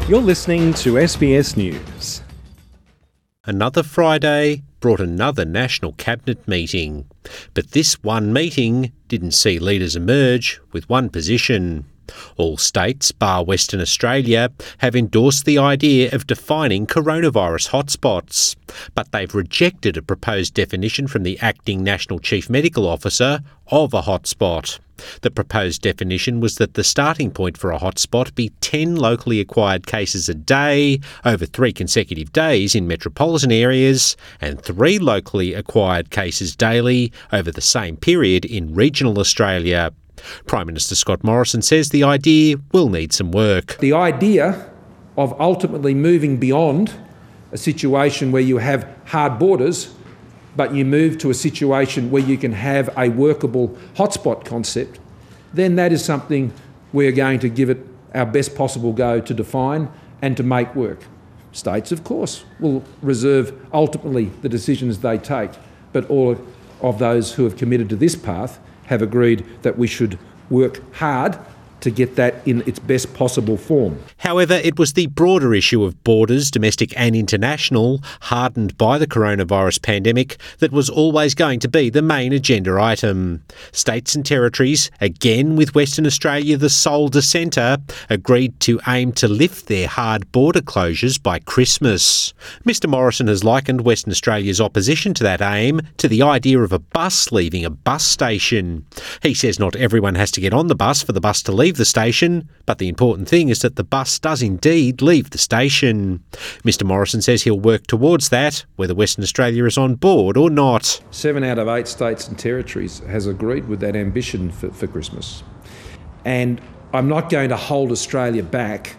You're listening to SBS News. Another Friday brought another National Cabinet meeting. But this one meeting didn't see leaders emerge with one position. All states, bar Western Australia, have endorsed the idea of defining coronavirus hotspots, but they've rejected a proposed definition from the acting National Chief Medical Officer of a hotspot. The proposed definition was that the starting point for a hotspot be 10 locally acquired cases a day over 3 consecutive days in metropolitan areas and 3 locally acquired cases daily over the same period in regional Australia. Prime Minister Scott Morrison says the idea will need some work. The idea of ultimately moving beyond a situation where you have hard borders, but you move to a situation where you can have a workable hotspot concept, then that is something we're going to give it our best possible go to define and to make work. States, of course, will reserve ultimately the decisions they take, but all of those who have committed to this path have agreed that we should work hard to get that in its best possible form. However, it was the broader issue of borders, domestic and international, hardened by the coronavirus pandemic, that was always going to be the main agenda item. States and territories, again with Western Australia the sole dissenter, agreed to aim to lift their hard border closures by Christmas. Mr Morrison has likened Western Australia's opposition to that aim to the idea of a bus leaving a bus station. He says not everyone has to get on the bus for the bus to leave the station, but the important thing is that the bus does indeed leave the station. Mr Morrison says he'll work towards that, whether Western Australia is on board or not. 7 out of 8 states and territories has agreed with that ambition for Christmas. And I'm not going to hold Australia back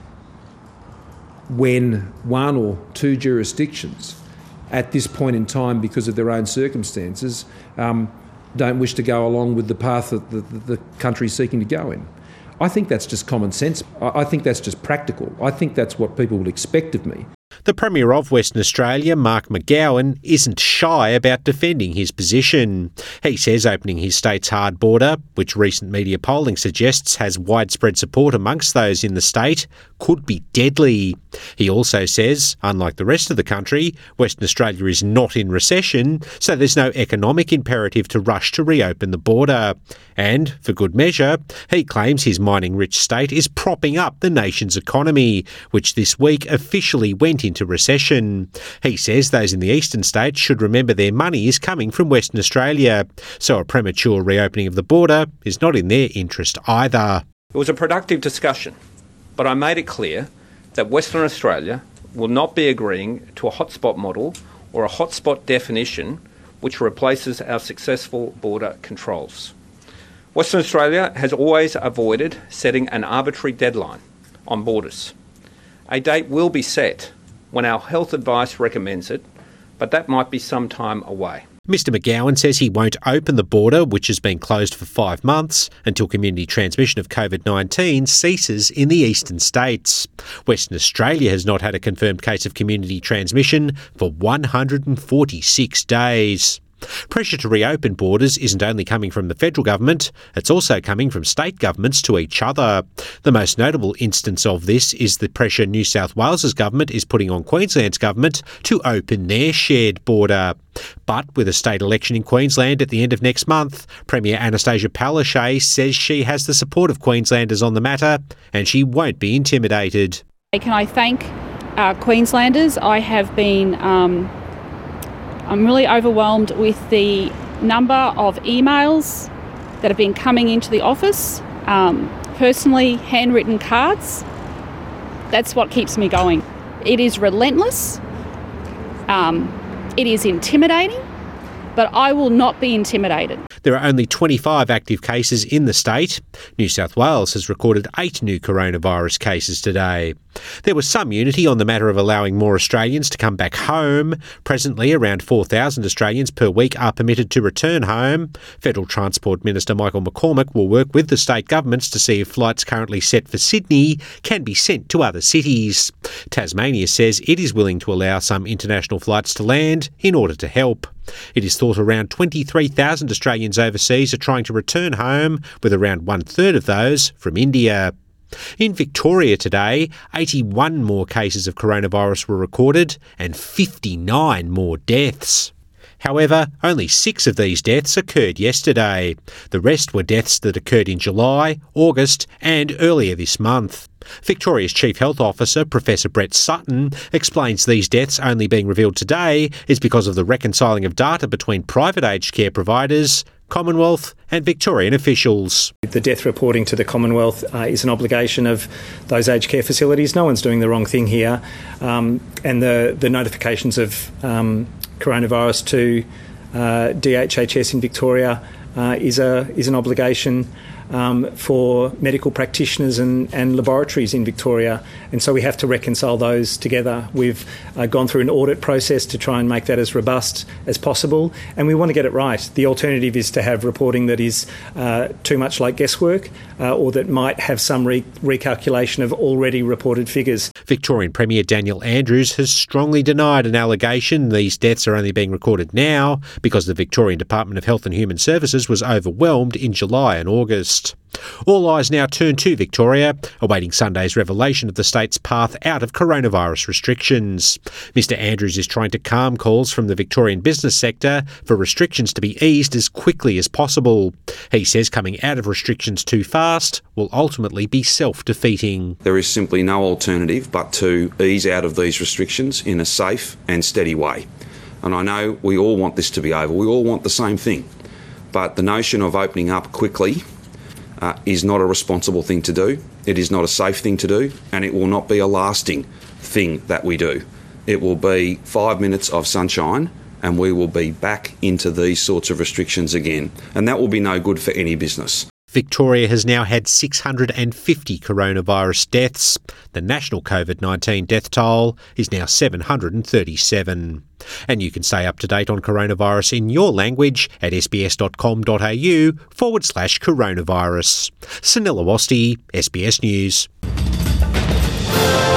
when 1 or 2 jurisdictions at this point in time, because of their own circumstances, don't wish to go along with the path that the country is seeking to go in. I think that's just common sense. I think that's just practical. I think that's what people would expect of me. The Premier of Western Australia, Mark McGowan, isn't shy about defending his position. He says opening his state's hard border, which recent media polling suggests has widespread support amongst those in the state, could be deadly. He also says, unlike the rest of the country, Western Australia is not in recession, so there's no economic imperative to rush to reopen the border. And, for good measure, he claims his mining-rich state is propping up the nation's economy, which this week officially went into recession. He says those in the eastern states should remember their money is coming from Western Australia, so a premature reopening of the border is not in their interest either. It was a productive discussion, but I made it clear that Western Australia will not be agreeing to a hotspot model or a hotspot definition which replaces our successful border controls. Western Australia has always avoided setting an arbitrary deadline on borders. A date will be set when our health advice recommends it, but that might be some time away. Mr McGowan says he won't open the border, which has been closed for 5 months, until community transmission of COVID-19 ceases in the eastern states. Western Australia has not had a confirmed case of community transmission for 146 days. Pressure to reopen borders isn't only coming from the federal government, it's also coming from state governments to each other. The most notable instance of this is the pressure New South Wales's government is putting on Queensland's government to open their shared border. But with a state election in Queensland at the end of next month, Premier Anastasia Palaszczuk says she has the support of Queenslanders on the matter and she won't be intimidated. Can I thank Queenslanders? I have been I'm really overwhelmed with the number of emails that have been coming into the office, personally handwritten cards. That's what keeps me going. It is relentless, it is intimidating, but I will not be intimidated. There are only 25 active cases in the state. New South Wales has recorded 8 new coronavirus cases today. There was some unity on the matter of allowing more Australians to come back home. Presently, around 4,000 Australians per week are permitted to return home. Federal Transport Minister Michael McCormack will work with the state governments to see if flights currently set for Sydney can be sent to other cities. Tasmania says it is willing to allow some international flights to land in order to help. It is thought around 23,000 Australians overseas are trying to return home, with around 1/3 of those from India. In Victoria today, 81 more cases of coronavirus were recorded and 59 more deaths. However, only 6 of these deaths occurred yesterday. The rest were deaths that occurred in July, August and earlier this month. Victoria's Chief Health Officer, Professor Brett Sutton, explains these deaths only being revealed today is because of the reconciling of data between private aged care providers, Commonwealth and Victorian officials. The death reporting to the Commonwealth is an obligation of those aged care facilities. No one's doing the wrong thing here. And the notifications of coronavirus to DHHS in Victoria is an obligation for medical practitioners and laboratories in Victoria, and so we have to reconcile those together. We've gone through an audit process to try and make that as robust as possible, and we want to get it right. The alternative is to have reporting that is too much like guesswork or that might have some recalculation of already reported figures. Victorian Premier Daniel Andrews has strongly denied an allegation these deaths are only being recorded now because the Victorian Department of Health and Human Services was overwhelmed in July and August. All eyes now turn to Victoria, awaiting Sunday's revelation of the state's path out of coronavirus restrictions. Mr Andrews is trying to calm calls from the Victorian business sector for restrictions to be eased as quickly as possible. He says coming out of restrictions too fast will ultimately be self-defeating. There is simply no alternative but to ease out of these restrictions in a safe and steady way. And I know we all want this to be over. We all want the same thing. But the notion of opening up quickly is not a responsible thing to do. It is not a safe thing to do, and it will not be a lasting thing that we do. It will be 5 minutes of sunshine and we will be back into these sorts of restrictions again, and that will be no good for any business. Victoria has now had 650 coronavirus deaths. The national COVID-19 death toll is now 737. And you can stay up to date on coronavirus in your language at sbs.com.au/coronavirus. Sunil Awasthi, SBS News.